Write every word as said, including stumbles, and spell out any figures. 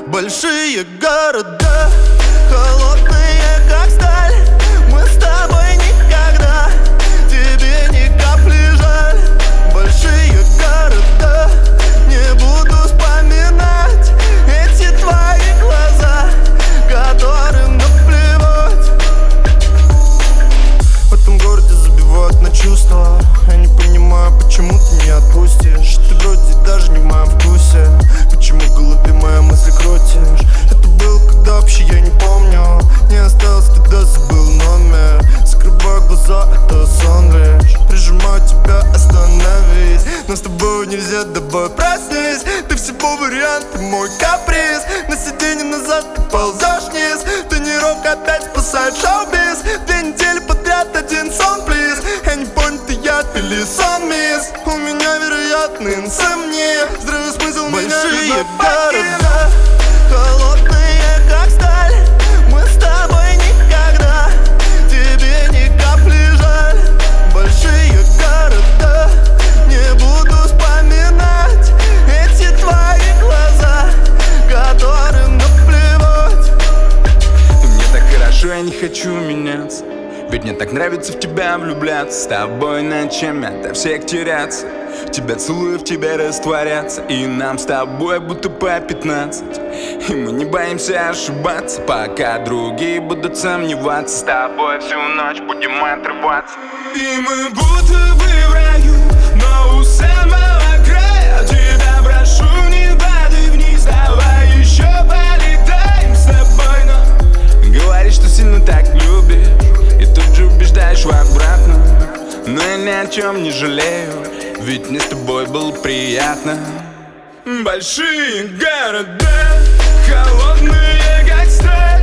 Большие города, холодные как сталь. Мы с тобой никогда, тебе ни капли жаль. Большие города, не буду вспоминать эти твои глаза, которым наплевать. В этом городе забивают на чувства. Я не понимаю, почему ты не отпустишь. Ты вроде даже не в моем вкусе. Почему в голове мои мысли крутишь? Это было когда вообще я не помню. Не осталось, когда забыл номер. Закрываю глаза, это сон лишь. Прижимаю тебя, остановись. Но с тобой нельзя, давай проснись. Ты всего вариант, ты мой каприз. На сиденье назад ты ползешь вниз. Тренировка опять спасает шоу-биз. Две недели подряд один сон, плиз. Я не понял, ты яд или сон, мисс. У меня вероятно инсомния. Здравый смысл меня Большие города, холодные как сталь. Мы с тобой никогда, тебе ни капли жаль. Большие города, не буду вспоминать эти твои глаза, которым наплевать. Мне так хорошо, я не хочу меняться. Ведь мне так нравится в тебя влюбляться. С тобой ночами ото всех теряться. Тебя целую, в тебе растворяться. И нам с тобой будто по пятнадцать. И мы не боимся ошибаться, пока другие будут сомневаться. С тобой всю ночь будем отрываться. И мы будто бы в раю, но у самого края. Тебя прошу, не падай вниз, давай еще полетаем с тобой. Но говоришь, что сильно так любишь, и тут же убеждаешь в обратном. Но я ни о чем не жалею, ведь мне с тобой было приятно. большие города, холодные как сталь.